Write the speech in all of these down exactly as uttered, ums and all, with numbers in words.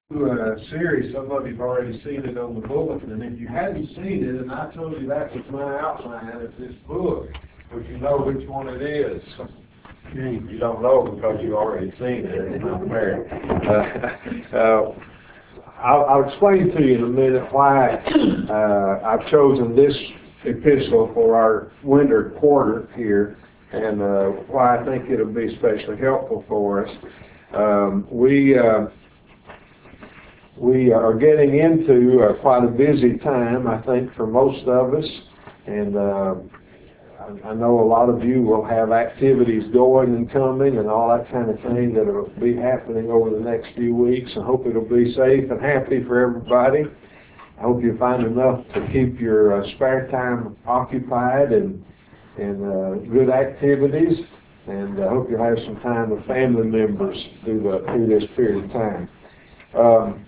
uh, series. Some of you've already seen it on the bulletin, and if you hadn't seen it, and I told you that was my outline of this book, would you know which one it is? You don't know because you've already seen it. It's not fair. Uh, uh, I'll, I'll explain to you in a minute why uh, I've chosen this epistle for our winter quarter here, and uh, why I think it'll be especially helpful for us. Um, we uh, we are getting into uh, quite a busy time, I think, for most of us, and uh, I, I know a lot of you will have activities going and coming and all that kind of thing that will be happening over the next few weeks. I hope it'll be safe and happy for everybody. I hope you find enough to keep your uh, spare time occupied and and uh, good activities, and I hope you'll have some time with family members through the through this period of time. Um,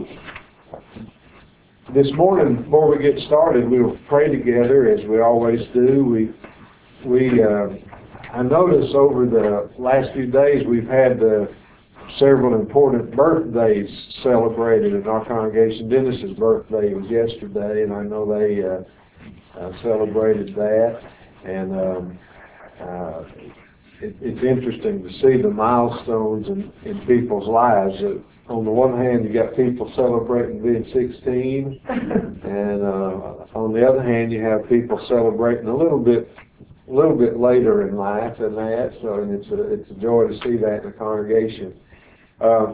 this morning, before we get started, we'll pray together as we always do. We we uh, I notice over the last few days we've had uh, several important birthdays celebrated in our congregation. Dennis's birthday was yesterday, and I know they uh, uh, celebrated that. And um, uh, it, it's interesting to see the milestones in, in people's lives. Uh, on the one hand, you got people celebrating being sixteen, and uh, on the other hand, you have people celebrating a little bit, a little bit later in life than that. So, and it's a it's a joy to see that in the congregation. Uh,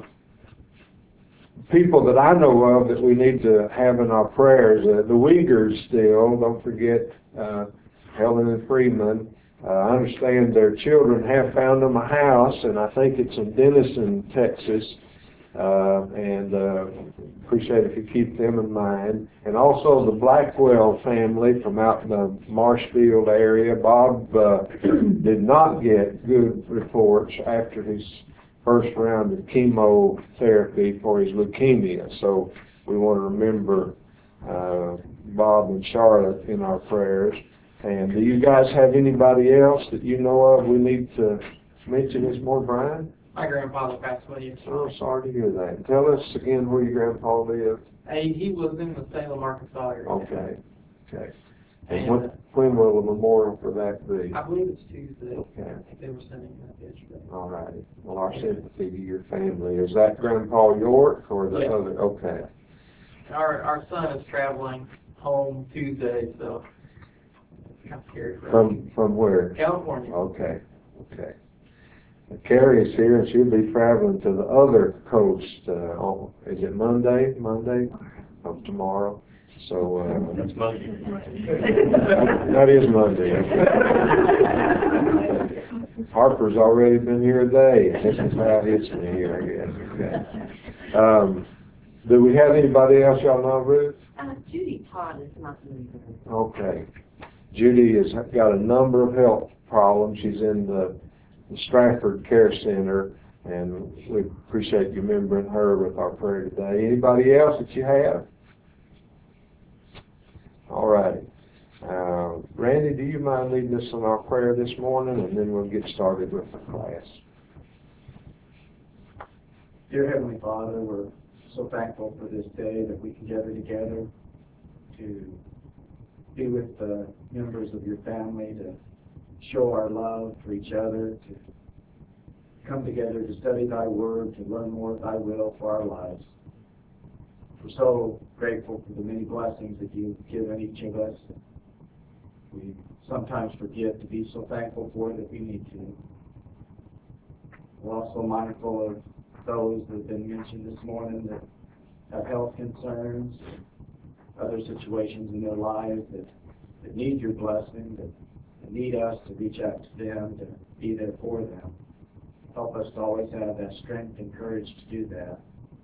people that I know of that we need to have in our prayers, uh, the Uyghurs still. Don't forget uh, Helen and Freeman. Uh, I understand their children have found them a house, and I think it's in Denison, Texas. Uh, and uh, appreciate if you keep them in mind. And also the Blackwell family from out in the Marshfield area. Bob uh, did not get good reports after his first round of chemotherapy for his leukemia. So we want to remember uh, Bob and Charlotte in our prayers. And do you guys have anybody else that you know of we need to mention this morning, Brian? My grandfather passed away yesterday. Oh, sorry to hear that. Tell us again where your grandpa lived. Hey, he was in the Salem, Arkansas area. Okay, okay. And, And, when, uh, when will the memorial for that be? I believe it's Tuesday. Okay. I think they were sending that yesterday. All righty. Well, our sympathy to your family. Is that Grandpa York or the Yes. other? Okay. Our our son is traveling home Tuesday, so it's kind of scary for From him. from where? California. Okay, okay. Carrie is here, and she'll be traveling to the other coast. Uh, on, is it Monday? Monday? Of tomorrow. So uh, That's Monday. that is Monday. Harper's already been here a day. This is how it hits me here, I guess. Okay. Um, do we have anybody else y'all know, Ruth? Uh, Judy Todd is not moving. Okay. Judy has got a number of health problems. She's in the the Stratford Care Center, and we appreciate you remembering her with our prayer today. Anybody else that you have? All right. Uh, Randy, do you mind leading us in our prayer this morning, and then we'll get started with the class. Dear Heavenly Father, we're so thankful for this day that we can gather together to be with the members of your family, to show our love for each other, to come together to study thy word, to learn more of thy will for our lives. We're so grateful for the many blessings that you've given each of us. We sometimes forget to be so thankful for it that we need to. We're also mindful of those that have been mentioned this morning that have health concerns, other situations in their lives that, that need your blessing, that that need us to reach out to them, to be there for them. Help us to always have that strength and courage to do that.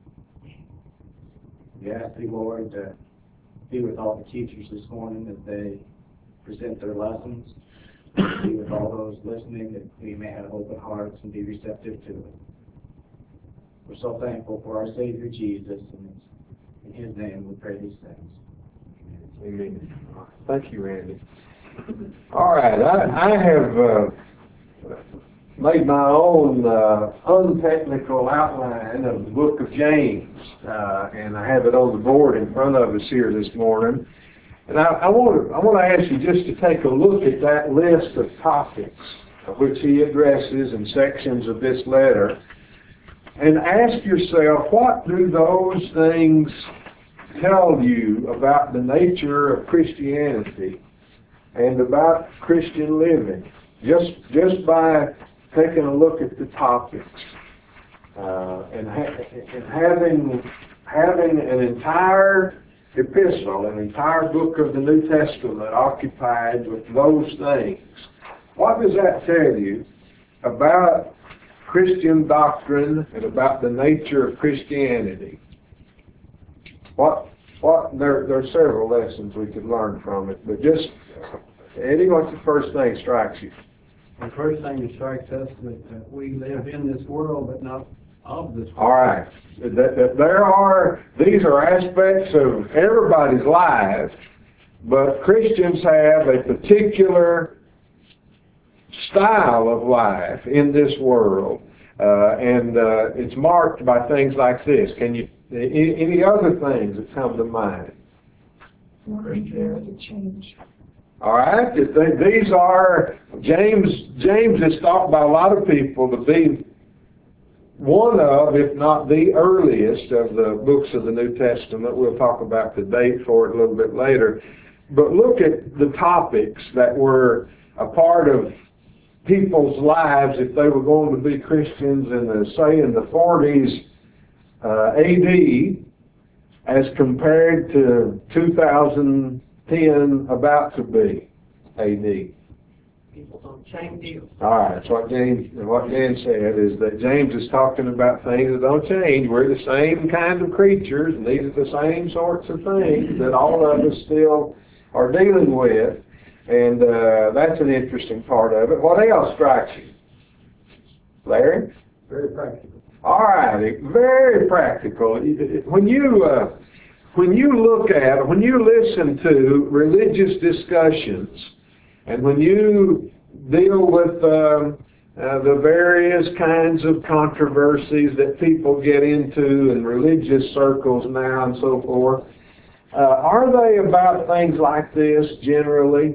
We ask thee, Lord, to be with all the teachers this morning as they present their lessons. Be with all those listening, that we may have open hearts and be receptive to it. We're so thankful for our Savior Jesus, and it's in his name we pray these things. Amen. Thank you, Randy. All right. I, I have uh, made my own uh, untechnical outline of the book of James, uh, and I have it on the board in front of us here this morning. And I, I want to I want to ask you just to take a look at that list of topics which he addresses in sections of this letter, and ask yourself, what do those things tell you about the nature of Christianity and about Christian living? Just just by taking a look at the topics uh, and, ha- and having having an entire epistle, an entire book of the New Testament occupied with those things. What does that tell you about Christian doctrine and about the nature of Christianity? What what there there are several lessons we could learn from it, but just Eddie, what's the first thing strikes you? The first thing that strikes us that, that we live in this world, but not of this world. All right. That, that there are, these are aspects of everybody's life, but Christians have a particular style of life in this world, uh, and uh, it's marked by things like this. Can you, any, any other things that come to mind? Christianity change. All right, these are, James James is thought by a lot of people to be one of, if not the earliest of the books of the New Testament. We'll talk about the date for it a little bit later. But look at the topics that were a part of people's lives if they were going to be Christians in the, say, in the forties uh, A D as compared to two thousand ten about to be A D. People don't change. All right, that's what James, what Dan said is that James is talking about things that don't change. We're the same kind of creatures, and these are the same sorts of things that all of us still are dealing with, and uh, that's an interesting part of it. What else strikes you, Larry? Very practical. All right, very practical. When you uh, when you look at, when you listen to religious discussions, and when you deal with um, uh, the various kinds of controversies that people get into in religious circles now and so forth, uh, are they about things like this generally?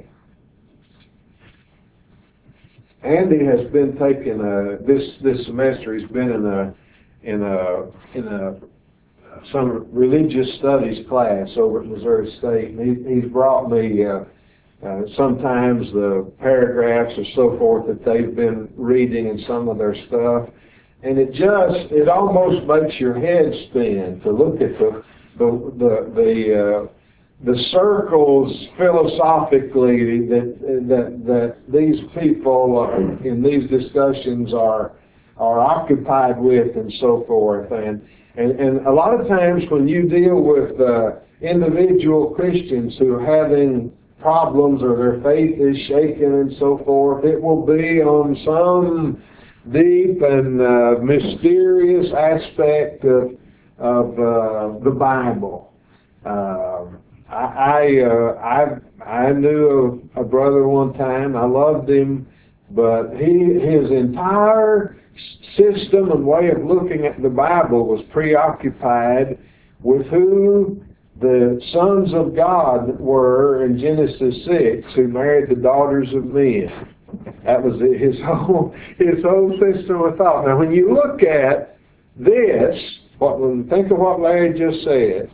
Andy has been taking a, this this semester. He's been in a in a in a some religious studies class over at Missouri State. And he, he's brought me uh, uh, sometimes the paragraphs or so forth that they've been reading in some of their stuff, and it just it almost makes your head spin to look at the the the the, uh, the circles philosophically that that that these people uh, in these discussions are are occupied with and so forth. And And, and a lot of times when you deal with uh, individual Christians who are having problems or their faith is shaken and so forth, it will be on some deep and uh, mysterious aspect of, of uh, the Bible. Uh, I I, uh, I I knew a, a brother one time. I loved him, but he his entire system and way of looking at the Bible was preoccupied with who the sons of God were in Genesis six, who married the daughters of men. That was his whole his whole system of thought. Now, when you look at this, what think of what Larry just said.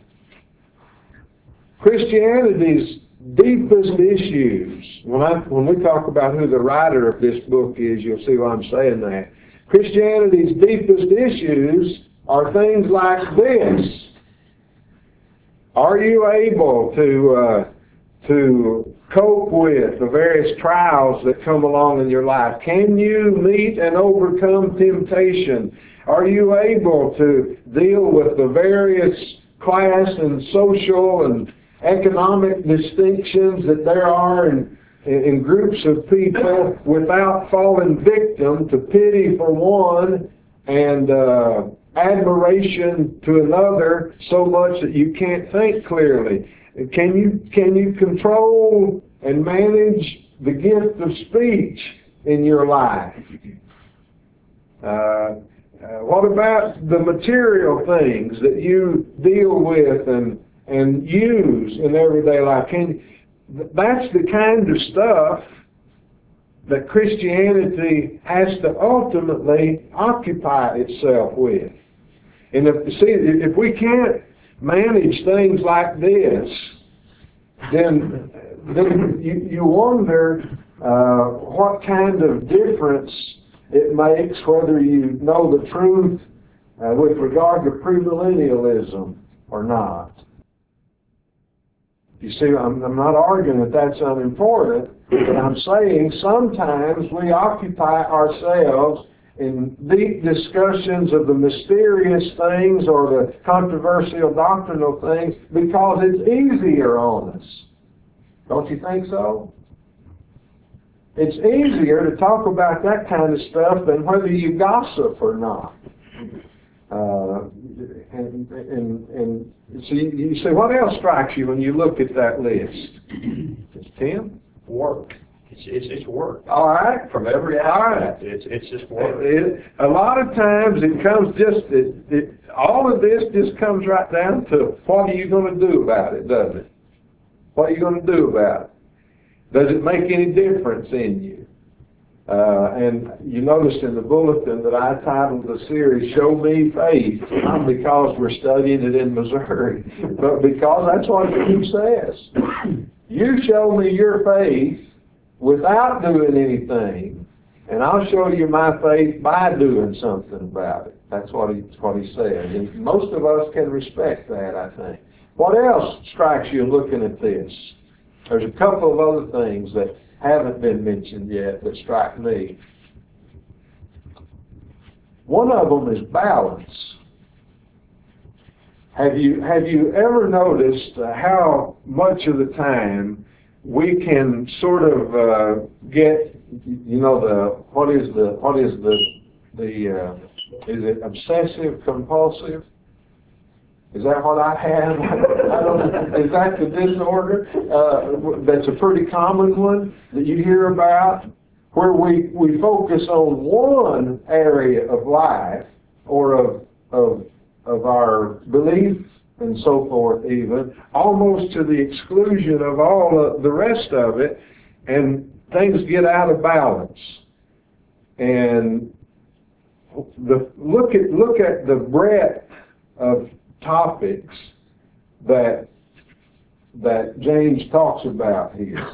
Christianity's deepest issues. When I when we talk about who the writer of this book is, you'll see why I'm saying that. Christianity's deepest issues are things like this. Are you able to uh, to cope with the various trials that come along in your life? Can you meet and overcome temptation? Are you able to deal with the various class and social and economic distinctions that there are in in groups of people without falling victim to pity for one and uh, admiration to another so much that you can't think clearly? Can you can you control and manage the gift of speech in your life? Uh, uh, what about the material things that you deal with and and use in everyday life? Can, that's the kind of stuff that Christianity has to ultimately occupy itself with. And if see, if we can't manage things like this, then then you, you wonder uh, what kind of difference it makes whether you know the truth uh, with regard to premillennialism or not. You see, I'm, I'm not arguing that that's unimportant, but I'm saying sometimes we occupy ourselves in deep discussions of the mysterious things or the controversial doctrinal things because it's easier on us. Don't you think so? It's easier to talk about that kind of stuff than whether you gossip or not. Uh, and, and, and so you, you say, what else strikes you when you look at that list? Tim? Work. It's, it's, it's work. All right. From every All right. aspect, it's, it's just work. It, a lot of times it comes just, it, it, all of this just comes right down to what are you going to do about it, doesn't it? What are you going to do about it? Does it make any difference in you? Uh, and you noticed in the bulletin that I titled the series, Show Me Faith, not because we're studying it in Missouri, but because that's what it says. You show me your faith without doing anything, and I'll show you my faith by doing something about it. That's what he, what he said. And most of us can respect that, I think. What else strikes you looking at this? There's a couple of other things that haven't been mentioned yet that strike me. One of them is balance. Have you have you ever noticed uh, how much of the time we can sort of uh, get, you know, the what is the what is the the uh, is it obsessive compulsive? Is that what I have? I don't, is that the disorder? Uh, that's a pretty common one that you hear about, where we, we focus on one area of life or of, of, of our belief and so forth even, almost to the exclusion of all of the rest of it, and things get out of balance. And the, look at, look at the breadth of topics that that James talks about here.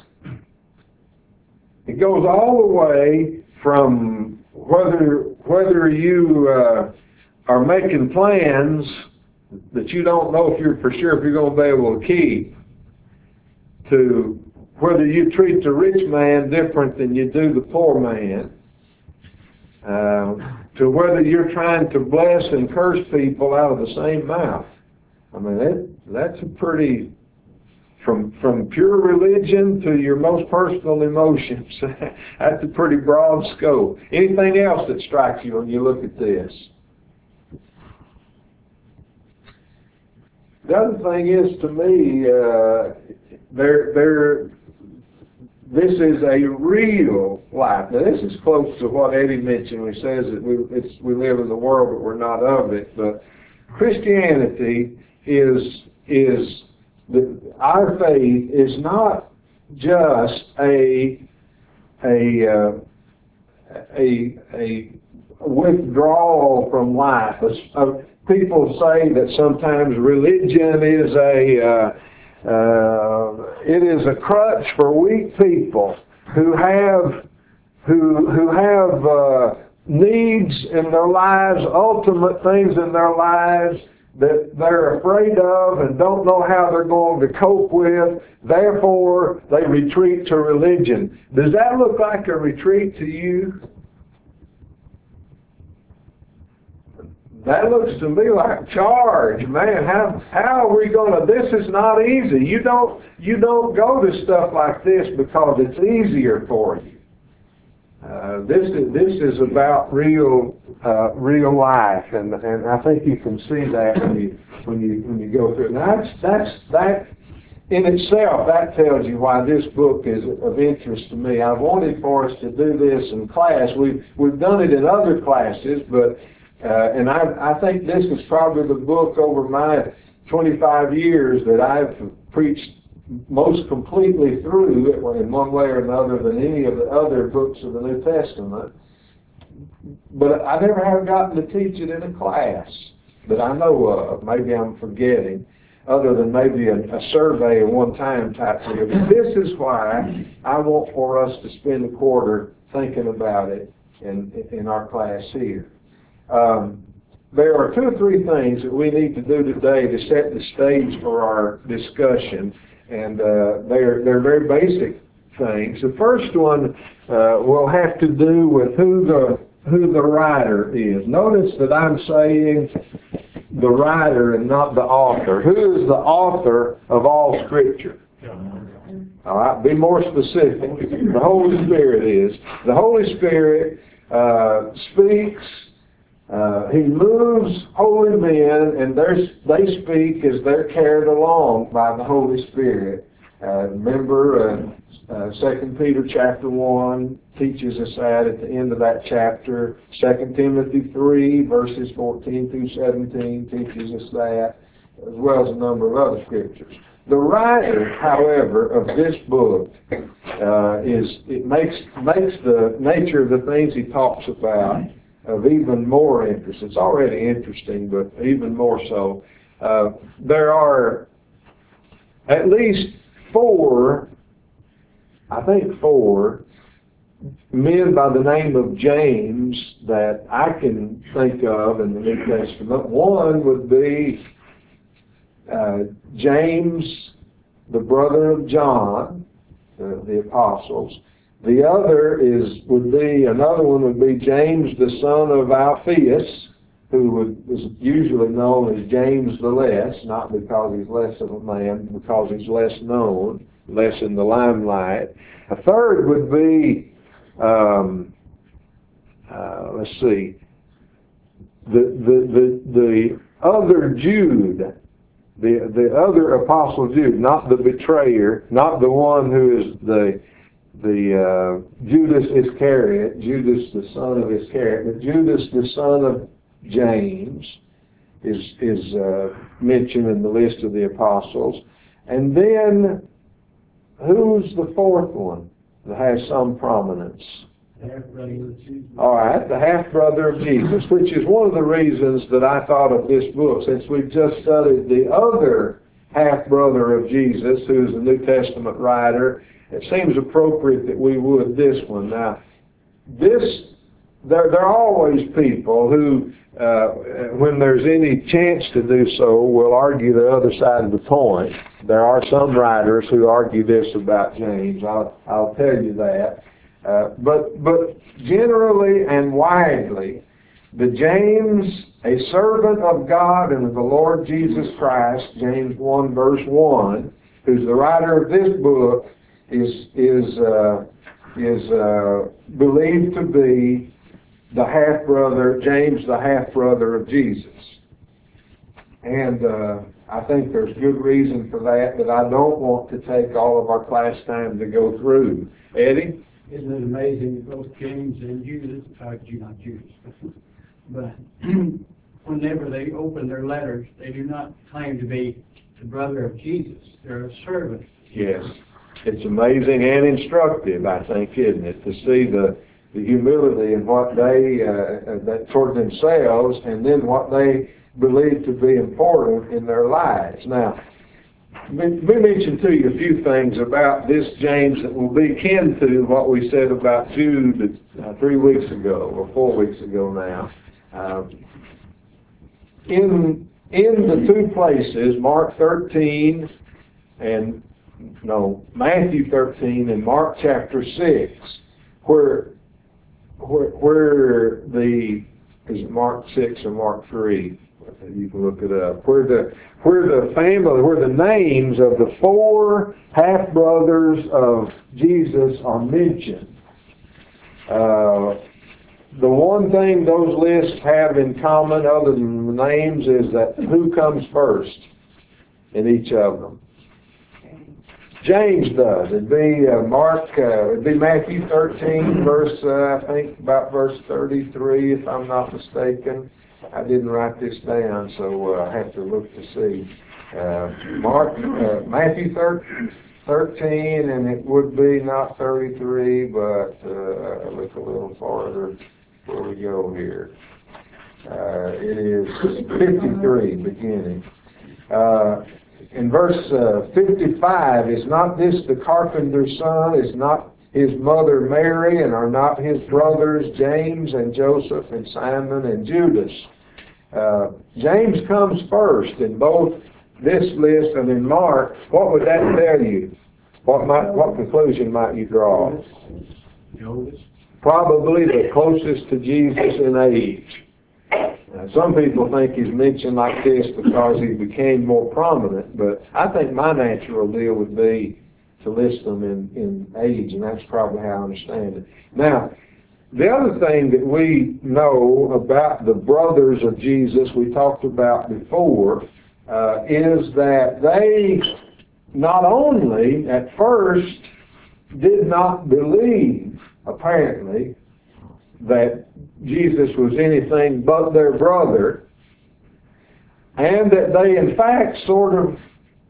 It goes all the way from whether whether you uh, are making plans that you don't know if you're for sure if you're going to be able to keep, to whether you treat the rich man different than you do the poor man, uh, to whether you're trying to bless and curse people out of the same mouth. I mean, that, that's a pretty, from from pure religion to your most personal emotions, that's a pretty broad scope. Anything else that strikes you when you look at this? The other thing is, to me, uh, there, there, this is a real life. Now, this is close to what Eddie mentioned when he says that we, it's, we live in the world, but we're not of it. But Christianity is, is the, our faith is not just a, a, uh, a, a withdrawal from life. Uh, people say that sometimes religion is a, uh, Uh, it is a crutch for weak people who have who who have uh, needs in their lives, ultimate things in their lives that they're afraid of and don't know how they're going to cope with. Therefore, they retreat to religion. Does that look like a retreat to you? That looks to me like charge, man. How how are we going to? This is not easy. You don't you don't go to stuff like this because it's easier for you. Uh, this is this is about real uh, real life, and and I think you can see that when you when you when you go through it. Now that's that's that in itself, that tells you why this book is of interest to me. I wanted for us to do this in class. We've, we've done it in other classes, but, uh, and I, I think this is probably the book over my twenty-five years that I've preached most completely through in one way or another than any of the other books of the New Testament. But I never have gotten to teach it in a class that I know of. Maybe I'm forgetting, other than maybe a, a survey at one time type deal. But this is why I want for us to spend a quarter thinking about it in, in our class here. Um, there are two or three things that we need to do today to set the stage for our discussion, and uh, they're, they're very basic things. The first one uh, will have to do with who the, who the writer is. Notice that I'm saying the writer and not the author. Who is the author of all Scripture? All right, be more specific. The Holy Spirit is. The Holy Spirit uh, speaks. Uh, he moves holy men, and they speak as they're carried along by the Holy Spirit. Uh, remember, uh, uh, Second Peter chapter one teaches us that at the end of that chapter. Second Timothy three, verses fourteen through seventeen teaches us that, as well as a number of other scriptures. The writer, however, of this book uh, is it makes makes the nature of the things he talks about of even more interest. It's already interesting, but even more so. Uh, there are at least four, I think four, men by the name of James that I can think of in the New Testament. One would be uh, James, the brother of John, uh, the apostles. The other is would be another one would be James, the son of Alphaeus, who would, is usually known as James the Less, not because he's less of a man, because he's less known, less in the limelight. A third would be, um, uh, let's see, the the the the other Jude. The, the other apostle Jude, not the betrayer, not the one who is the the uh, Judas Iscariot, Judas the son of Iscariot, but Judas the son of James is is uh, mentioned in the list of the apostles. And then, who's the fourth one that has some prominence? All right, the half-brother of Jesus, which is one of the reasons that I thought of this book, since we've just studied the other half-brother of Jesus, who's a New Testament writer. It seems appropriate that we would this one. Now, this, there, there are always people who, uh, when there's any chance to do so, will argue the other side of the point. There are some writers who argue this about James. I'll, I'll tell you that. Uh, but, but generally and widely, the James, a servant of God and of the Lord Jesus Christ, James one verse one, who's the writer of this book, is is uh, is uh, believed to be the half brother, James, the half brother of Jesus, and uh, I think there's good reason for that. But I don't want to take all of our class time to go through. Eddie? Isn't it amazing that both James and Judas, uh, not Judas, but whenever they open their letters, they do not claim to be the brother of Jesus. They're a servant. Yes. It's amazing and instructive, I think, isn't it, to see the, the humility in what they, uh, that toward themselves, and then what they believe to be important in their lives. Now, let me mention to you a few things about this James that will be akin to what we said about Jude uh, three weeks ago, or four weeks ago now. Uh, in, in the two places, Mark thirteen and No, Matthew thirteen and Mark chapter six, where, where, where the, is it Mark six or Mark three? You can look it up. Where the, where the family, where the names of the four half-brothers of Jesus are mentioned. Uh, the one thing those lists have in common, other than the names, is that who comes first in each of them? James does. It'd be uh, Mark, uh, it'd be Matthew thirteen, verse, uh, I think about verse thirty-three, if I'm not mistaken. I didn't write this down, so uh, I have to look to see. Uh, Mark, uh, Matthew thirteen, and it would be not thirty-three, but uh, look a little farther where we go here. Uh, it is fifty-three, beginning. Uh, in verse uh, fifty-five, is not this the carpenter's son? Is not his mother Mary, and are not his brothers James and Joseph and Simon and Judas? Uh, James comes first in both this list and in Mark. What would that tell you? What might, what conclusion might you draw? The oldest. Probably the closest to Jesus in age. Now, some people think he's mentioned like this because he became more prominent, but I think my natural deal would be to list them in, in age, and that's probably how I understand it. Now, the other thing that we know about the brothers of Jesus we talked about before uh, is that they not only at first did not believe, apparently, that Jesus was anything but their brother, and that they in fact sort of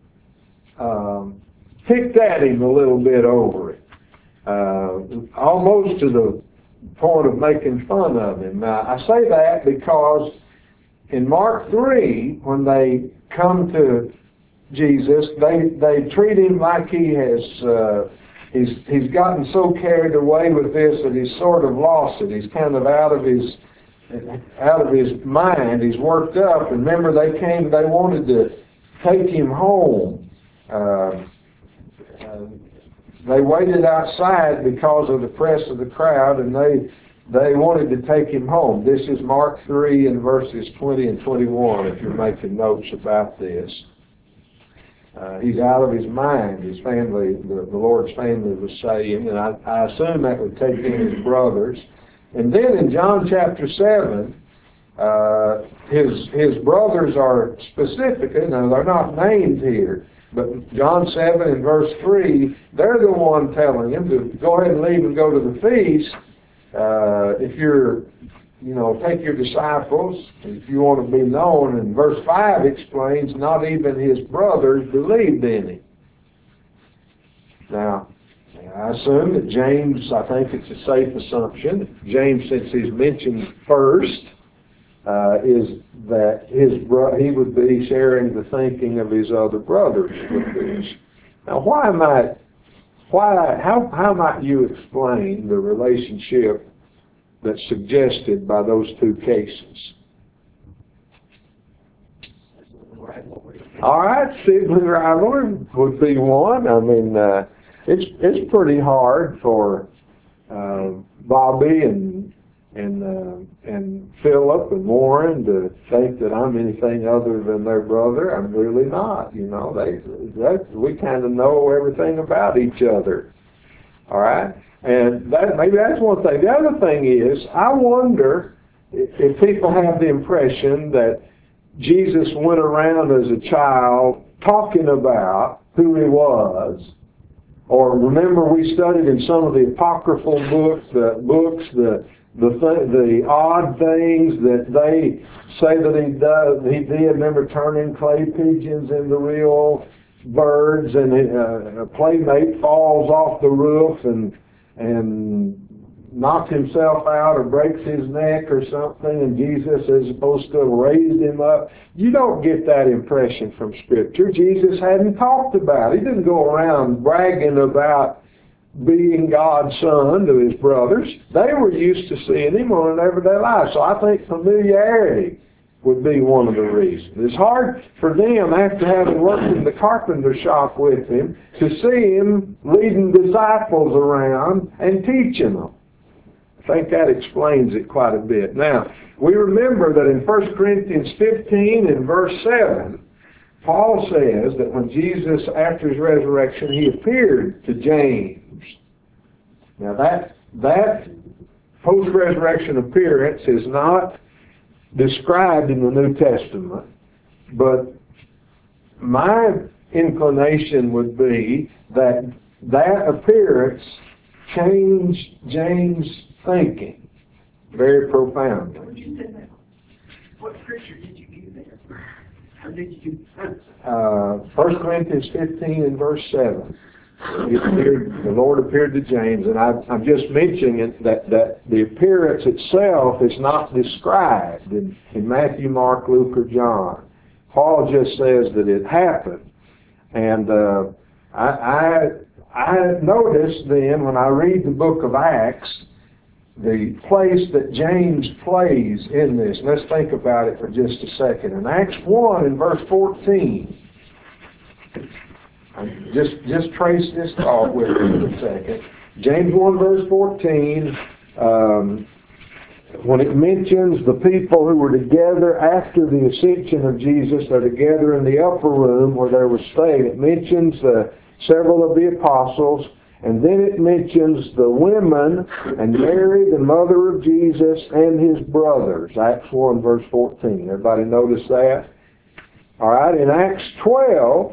um, picked at him a little bit over it, uh, almost to the point of making fun of him. Now, I say that because in Mark three, when they come to Jesus, they, they treat him like he has, uh, he's, he's gotten so carried away with this that he's sort of lost it. He's kind of out of his, out of his mind. He's worked up. And remember, they came, they wanted to take him home. Uh, uh, they waited outside because of the press of the crowd, and they they wanted to take him home. This is Mark three and verses twenty and twenty-one, if you're making notes about this. Uh, he's out of his mind, his family, the, the Lord's family was saying, and I, I assume that would take in his brothers. And then in John chapter seven, uh, his his brothers are specific, now they're not named here, but John seven and verse three, they're the one telling him to go ahead and leave and go to the feast. Uh, if you're, you know, take your disciples, if you want to be known. And verse five explains, not even his brothers believed in him. Now, I assume that James, I think it's a safe assumption, James, since he's mentioned first, uh, is that his bro- he would be sharing the thinking of his other brothers with this. Now, why might, why, how, how might you explain the relationship that's suggested by those two cases? All right, sibling rivalry would be one. I mean, uh, it's it's pretty hard for uh, Bobby and and uh, and Philip and Warren to think that I'm anything other than their brother. I'm really not. You know, they that we kind of know everything about each other. All right, and that maybe that's one thing. The other thing is, I wonder if, if people have the impression that Jesus went around as a child talking about who he was. Or remember, we studied in some of the apocryphal books, the books, the the th- the odd things that they say that he does. He did. Remember, turning clay pigeons into real birds, and uh, a playmate falls off the roof and and knocks himself out or breaks his neck or something, and Jesus is supposed to have raised him up. You don't get that impression from Scripture. Jesus hadn't talked about it. He didn't go around bragging about being God's son to his brothers. They were used to seeing him on an everyday life. So I think familiarity would be one of the reasons. It's hard for them, after having worked in the carpenter shop with him, to see him leading disciples around and teaching them. I think that explains it quite a bit. Now, we remember that in First Corinthians fifteen and verse seven, Paul says that when Jesus, after his resurrection, he appeared to James. Now that, that post-resurrection appearance is not described in the New Testament, but my inclination would be that that appearance changed James' thinking very profoundly. What you said that? What scripture did you give there? Or did you? Uh, First Corinthians fifteen and verse seven. He appeared, the Lord appeared to James, and I, I'm just mentioning it, that, that the appearance itself is not described in, in Matthew, Mark, Luke, or John. Paul just says that it happened. And uh, I, I, I noticed then when I read the book of Acts, the place that James plays in this. Let's think about it for just a second. In Acts one in verse fourteen, just, just trace this thought with me for a second. James one verse fourteen, um, when it mentions the people who were together after the ascension of Jesus, they're together in the upper room where they were staying. It mentions uh, several of the apostles, and then it mentions the women and Mary, the mother of Jesus, and his brothers. Acts one verse fourteen. Everybody notice that? All right, in Acts twelve,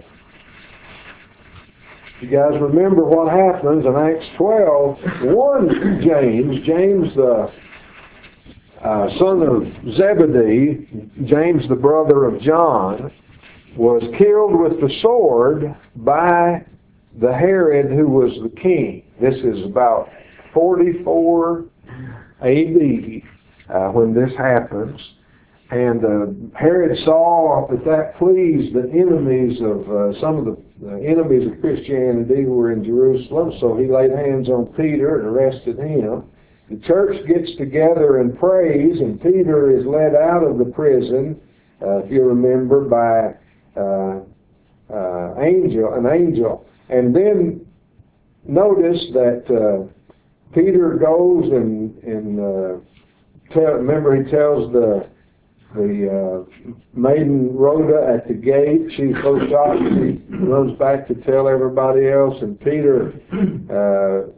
you guys remember what happens in Acts twelve, one James, James the uh, son of Zebedee, James the brother of John, was killed with the sword by the Herod who was the king. This is about forty-four A D uh, when this happens. And uh, Herod saw that that pleased the enemies of uh, some of the uh, enemies of Christianity who were in Jerusalem, so he laid hands on Peter and arrested him. The church gets together and prays, and Peter is led out of the prison, uh, if you remember, by uh, uh, angel, an angel. And then notice that uh, Peter goes and, and uh, tell, remember he tells the the uh, maiden Rhoda at the gate, she's so shocked she runs back to tell everybody else, and Peter uh,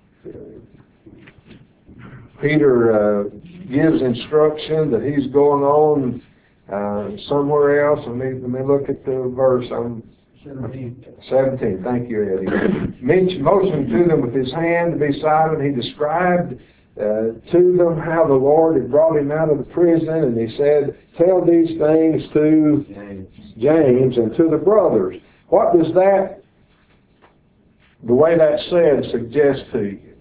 Peter uh, gives instruction that he's going on uh, somewhere else. Let me, let me look at the verse. I'm seventeen. seventeen. Thank you, Eddie. Mention, motioned to them with his hand to be silent. He described uh, to them how the Lord had brought him out of the prison, and he said, "Tell these things to James, James and to the brothers." What does that, the way that's said, suggest to you?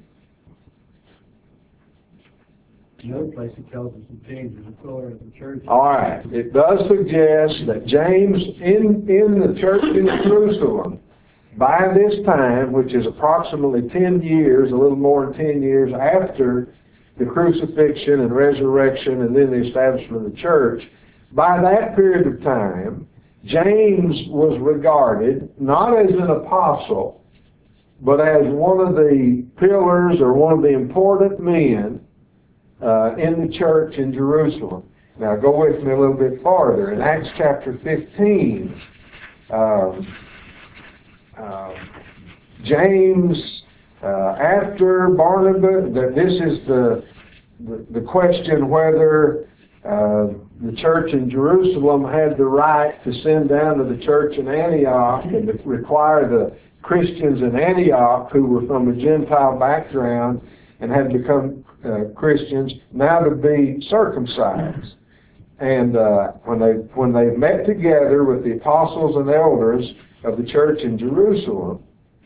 Another place it tells us that James is the pillar of the church. All right. It does suggest that James, in, in the church in Jerusalem, by this time, which is approximately ten years, a little more than ten years after the crucifixion and resurrection and then the establishment of the church, by that period of time, James was regarded not as an apostle, but as one of the pillars or one of the important men uh, in the church in Jerusalem. Now go with me a little bit farther. In Acts chapter fifteen, um, uh, James, uh, after Barnabas, this is the, the, the question whether uh, the church in Jerusalem had the right to send down to the church in Antioch and to require the Christians in Antioch who were from a Gentile background and had become uh, Christians now to be circumcised. And uh, when they when they met together with the apostles and elders of the church in Jerusalem,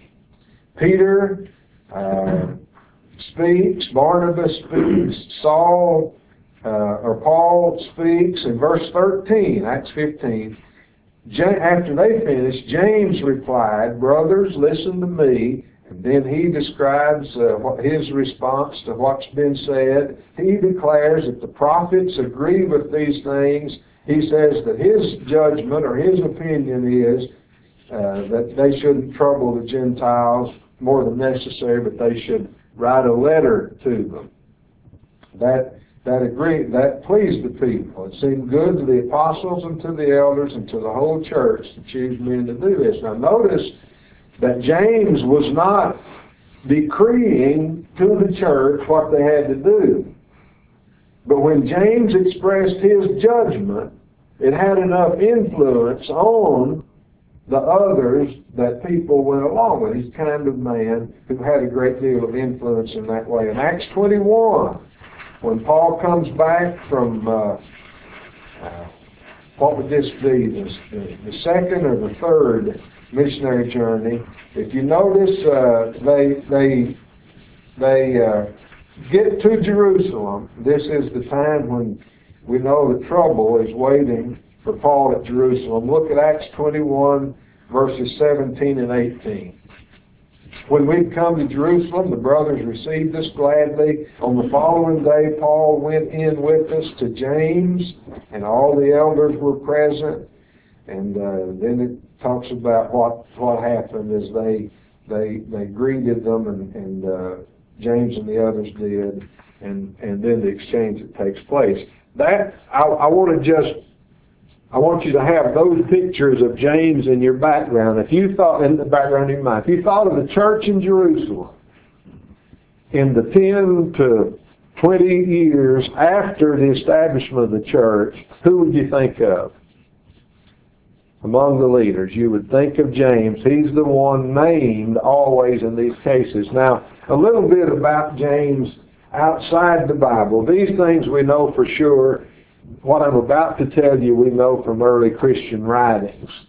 Peter uh, speaks, Barnabas speaks, Saul uh, or Paul speaks. In verse thirteen, Acts fifteen, after they finished, James replied, "Brothers, listen to me." And then he describes uh, what his response to what's been said. He declares that the prophets agree with these things. He says that his judgment or his opinion is uh, that they shouldn't trouble the Gentiles more than necessary, but they should write a letter to them. That that agreed, that pleased the people. It seemed good to the apostles and to the elders and to the whole church to choose men to do this. Now notice that James was not decreeing to the church what they had to do. But when James expressed his judgment, it had enough influence on the others that people went along with. He's kind of man who had a great deal of influence in that way. In Acts twenty-one, when Paul comes back from, uh, uh, what would this be, the, the second or the third missionary journey, if you notice, uh, they, they, they uh, get to Jerusalem. This is the time when we know that trouble is waiting for Paul at Jerusalem. Look at Acts twenty-one, verses seventeen and eighteen. When we'd come to Jerusalem, the brothers received us gladly. On the following day, Paul went in with us to James, and all the elders were present. And uh, then it talks about what what happened as they they they greeted them, and, and uh, James and the others did, and and then the exchange that takes place. That I, I want to just I want you to have those pictures of James in your background. If you thought in the background of your mind, if you thought of the church in Jerusalem in the ten to twenty years after the establishment of the church, who would you think of? Among the leaders, you would think of James. He's the one named always in these cases. Now, a little bit about James outside the Bible. These things we know for sure. What I'm about to tell you we know from early Christian writings.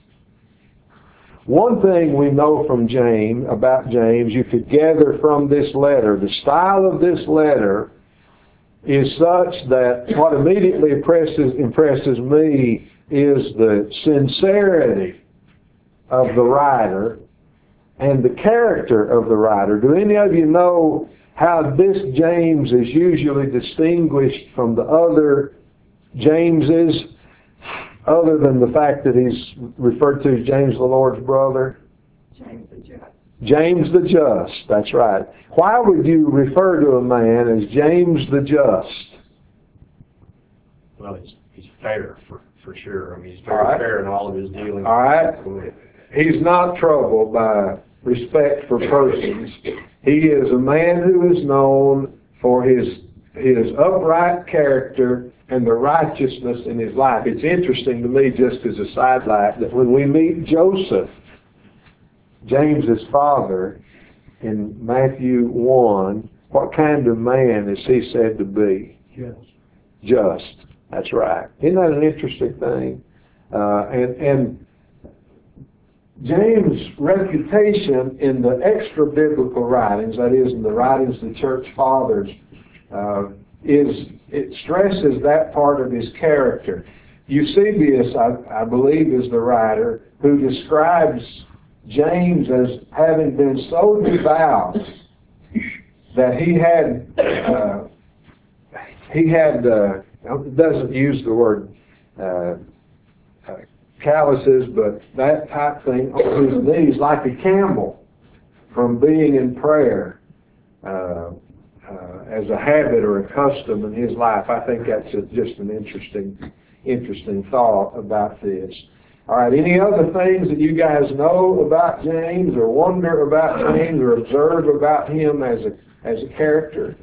One thing we know from James, about James, you could gather from this letter, the style of this letter is such that what immediately impresses, impresses me is the sincerity of the writer and the character of the writer. Do any of you know how this James is usually distinguished from the other Jameses, other than the fact that he's referred to as James the Lord's brother? James the Just. James the Just, that's right. Why would you refer to a man as James the Just? Well, he's, he's fair, for, for sure. I mean, he's All very right. fair in all of his dealings. All right. He's not troubled by respect for persons. He is a man who is known for his his upright character and the righteousness in his life. It's interesting to me, just as a sidelight, that when we meet Joseph, James's father, in Matthew one, what kind of man is he said to be? Just. Just. That's right. Isn't that an interesting thing? Uh, and and James' reputation in the extra-biblical writings, that is, in the writings of the church fathers, uh, is it stresses that part of his character. Eusebius, I, I believe, is the writer who describes James as having been so devout that he had uh, he had uh, doesn't use the word uh, uh, calluses, but that type thing on his knees, like a camel, from being in prayer uh, uh, as a habit or a custom in his life. I think that's a, just an interesting, interesting thought about this. All right, any other things that you guys know about James, or wonder about James, or observe about him as a as a character?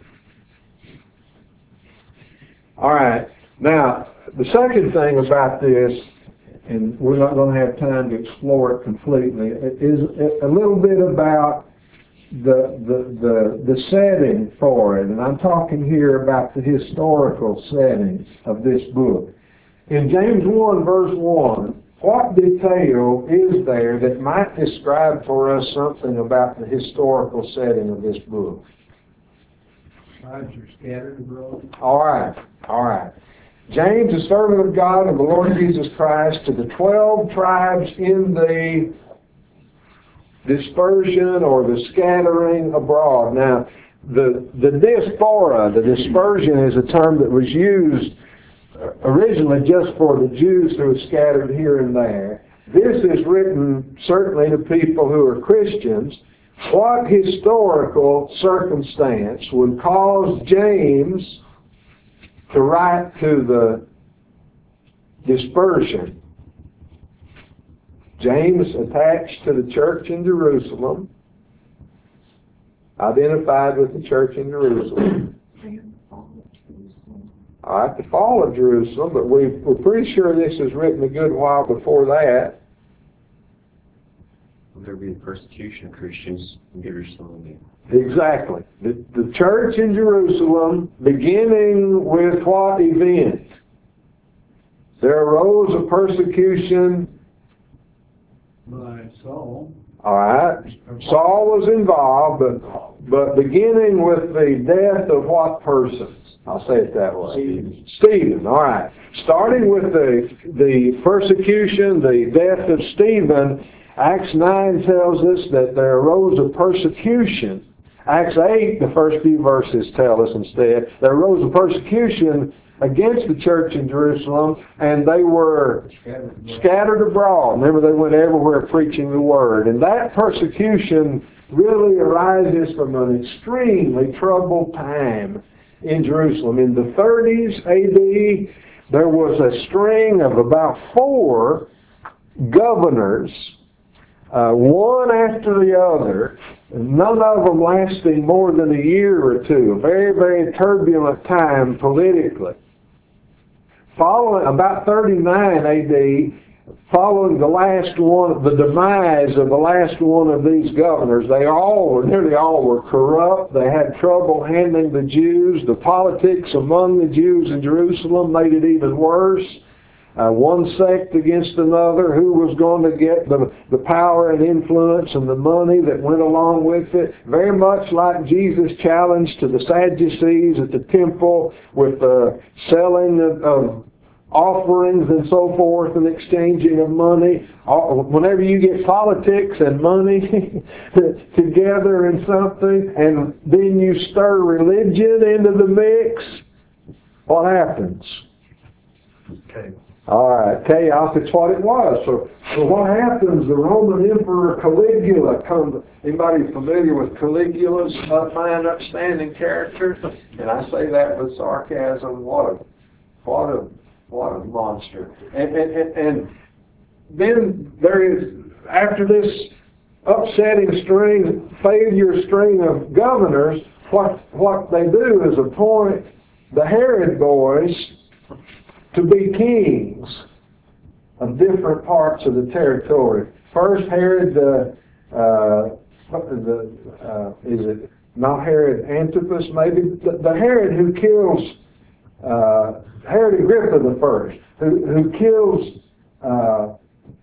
All right, now the second thing about this, and we're not going to have time to explore it completely, is a little bit about the the the the setting for it, and I'm talking here about the historical setting of this book. In James one, verse one, what detail is there that might describe for us something about the historical setting of this book? Tribes are scattered abroad. All right, all right. James, a servant of God and the Lord Jesus Christ, to the twelve tribes in the dispersion or the scattering abroad. Now, the, the diaspora, the dispersion, is a term that was used originally just for the Jews who were scattered here and there. This is written certainly to people who are Christians. What historical circumstance would cause James to write to the dispersion? James, attached to the church in Jerusalem, identified with the church in Jerusalem. All right, the fall of Jerusalem, but we, we're pretty sure this is written a good while before that. Would there be persecution of Christians in Jerusalem? Exactly. The, the church in Jerusalem, beginning with what event? There arose a persecution. By Saul. All right. Saul was involved, but, but beginning with the death of what person? I'll say it that way. Stephen. Stephen. All right. Starting with the, the persecution, the death of Stephen, Acts nine tells us that there arose a persecution. Acts eight, the first few verses tell us instead, there arose a persecution against the church in Jerusalem, and they were scattered abroad. Remember, they went everywhere preaching the word. And that persecution really arises from an extremely troubled time in Jerusalem. In the thirties A D, there was a string of about four governors, uh, one after the other, none of them lasting more than a year or two. A very, very turbulent time politically. Following about thirty-nine A D, following the last one, the demise of the last one of these governors, they all, or nearly all, were corrupt. They had trouble handling the Jews. The politics among the Jews in Jerusalem made it even worse. Uh, one sect against another, who was going to get the, the power and influence and the money that went along with it. Very much like Jesus' challenge to the Sadducees at the temple with the selling of, of offerings and so forth and exchanging of money. Whenever you get politics and money together in something and then you stir religion into the mix, what happens? Okay. All right, chaos, it's what it was. So, so what happens? The Roman Emperor Caligula comes. Anybody familiar with Caligula's fine, upstanding character? And I say that with sarcasm. What a, what a, what a monster! And and and, and then there is, after this upsetting string, failure string of governors, what what they do is appoint the Herod boys to be kings of different parts of the territory. First, Herod, the, uh, the uh, is it not Herod Antipas? Maybe the, the Herod who kills uh, Herod Agrippa the first, who who kills uh,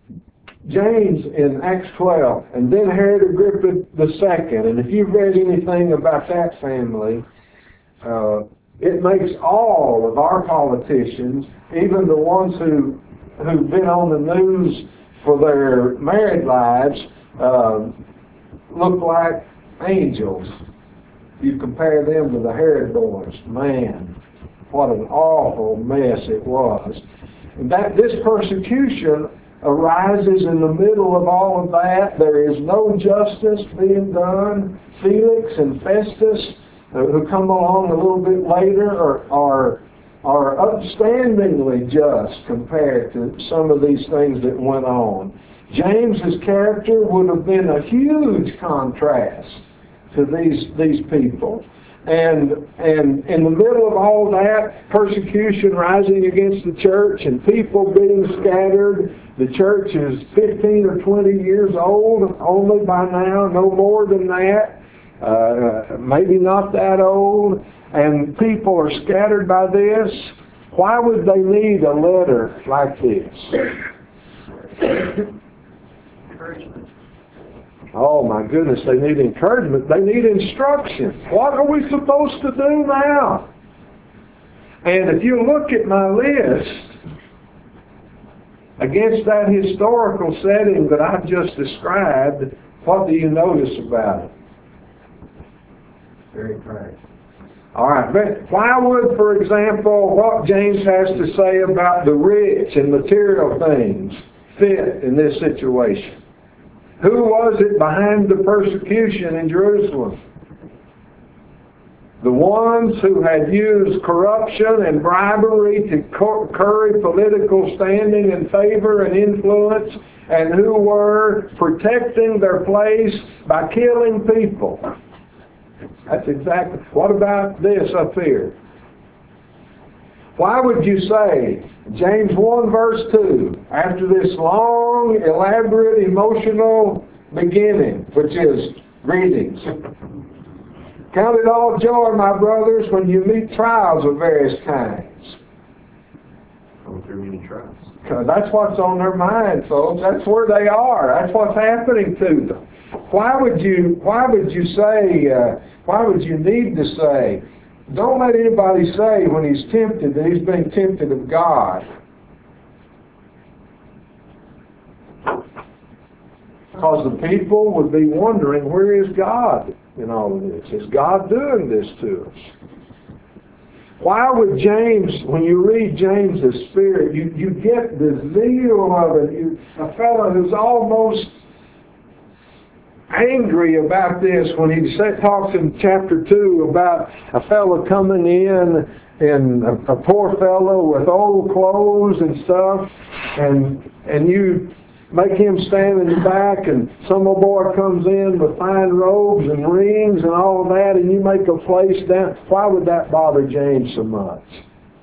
James in Acts twelve, and then Herod Agrippa the second. And if you've read anything about that family, uh, it makes all of our politicians, even the ones who, who've been on the news for their married lives, um, look like angels. You compare them to the Herod boys. Man, what an awful mess it was. And that this persecution arises in the middle of all of that. There is no justice being done. Felix and Festus, Uh, who come along a little bit later, are, are, are upstandingly just compared to some of these things that went on. James's character would have been a huge contrast to these, these people. And, and in the middle of all that, persecution rising against the church and people being scattered, the church is fifteen or twenty years old only by now, no more than that. Uh, maybe not that old, and people are scattered by this. Why would they need a letter like this? Encouragement. Oh my goodness, they need encouragement. They need instruction. What are we supposed to do now? And if you look at my list, against that historical setting that I've just described, what do you notice about it? Very correct. All right. But why would, for example, what James has to say about the rich and material things fit in this situation? Who was it behind the persecution in Jerusalem? The ones who had used corruption and bribery to curry political standing and favor and influence, and who were protecting their place by killing people. That's exactly. What about this up here? Why would you say, James one verse two, after this long, elaborate, emotional beginning, which is greetings. Count it all joy, my brothers, when you meet trials of various kinds. Going through many trials. Because that's what's on their mind, folks. That's where they are. That's what's happening to them. Why would you, why would you say, uh, why would you need to say, don't let anybody say when he's tempted that he's being tempted of God. Because the people would be wondering, where is God in all of this? Is God doing this to us? Why would James, when you read James's spirit, you, you get the zeal of it. You, a fellow who's almost angry about this when he talks in chapter two about a fellow coming in and a, a poor fellow with old clothes and stuff, and and you make him stand in the back, and some old boy comes in with fine robes and rings and all of that, and you make a place down. Why would that bother James so much?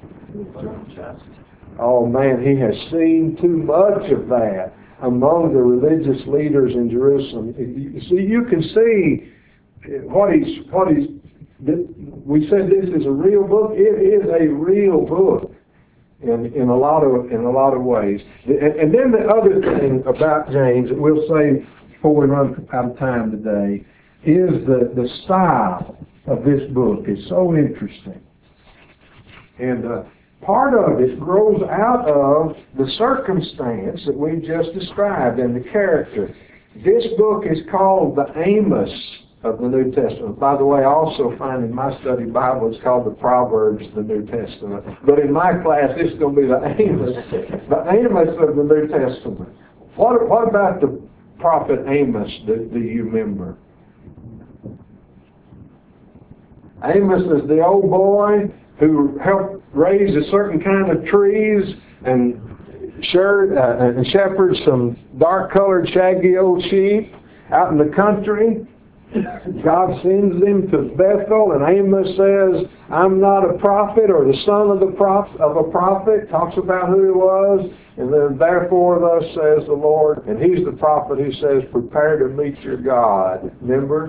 Oh man, he has seen too much of that among the religious leaders in Jerusalem. You see, you can see what he's, what he's, we said this is a real book. It is a real book in, in a lot of, in a lot of ways. And, and then the other thing about James that we'll say before we run out of time today is the, the style of this book is so interesting. And, uh, part of it grows out of the circumstance that we just described and the character. This book is called the Amos of the New Testament. By the way, I also find in my study Bible it's called the Proverbs of the New Testament. But in my class, it's going to be the Amos, the Amos of the New Testament. What, what about the prophet Amos do, do you remember? Amos is the old boy who helped raise a certain kind of trees and shepherd, uh, and shepherd some dark-colored, shaggy old sheep out in the country. God sends him to Bethel, and Amos says, I'm not a prophet or the son of the prof- of a prophet, talks about who he was, and then therefore thus says the Lord, and he's the prophet who says, prepare to meet your God. Remember?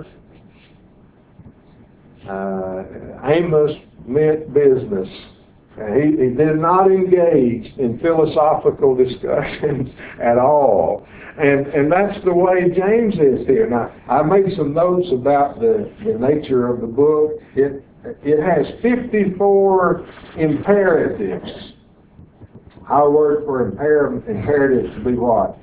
Uh, Amos meant business. He, he did not engage in philosophical discussions at all. And and that's the way James is here. Now, I made some notes about the, the nature of the book. It, it has fifty-four imperatives. Our word for imper- imperative to be what?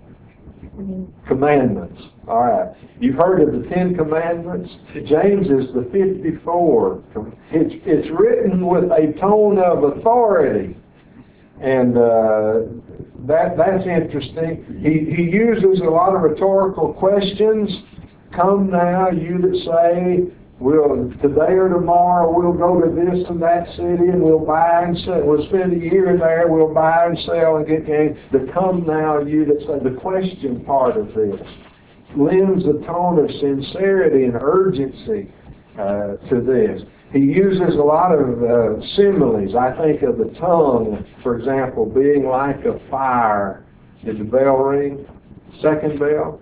Commandments. All right. You've heard of the Ten Commandments? James is the fifty-four. It's, it's written with a tone of authority. And uh, that that's interesting. He, he uses a lot of rhetorical questions. Come now, you that say, we'll today or tomorrow we'll go to this and that city and we'll buy and sell. We'll spend a year there. We'll buy and sell and get gain. The come now, you that say. The question part of this lends a tone of sincerity and urgency uh, to this. He uses a lot of uh, similes. I think of the tongue, for example, being like a fire. Did the bell ring? Second bell?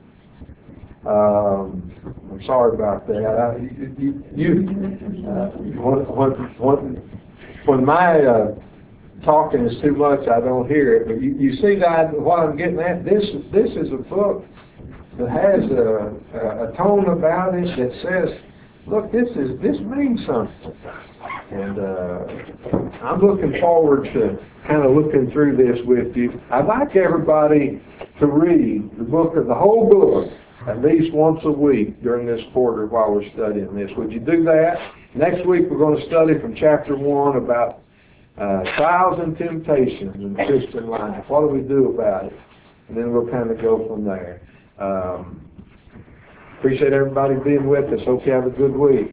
Um, I'm sorry about that. I, you, you uh, when, when, when my uh, talking is too much, I don't hear it. But you, you see that what I'm getting at? This this is a book that has a, a, a tone about it that says, look, this is this means something. And uh, I'm looking forward to kind of looking through this with you. I'd like everybody to read the book of the whole book at least once a week during this quarter while we're studying this. Would you do that? Next week we're going to study from chapter one about uh, trials and temptations in the Christian life. What do we do about it? And then we'll kind of go from there. Um, appreciate everybody being with us. Hope you have a good week.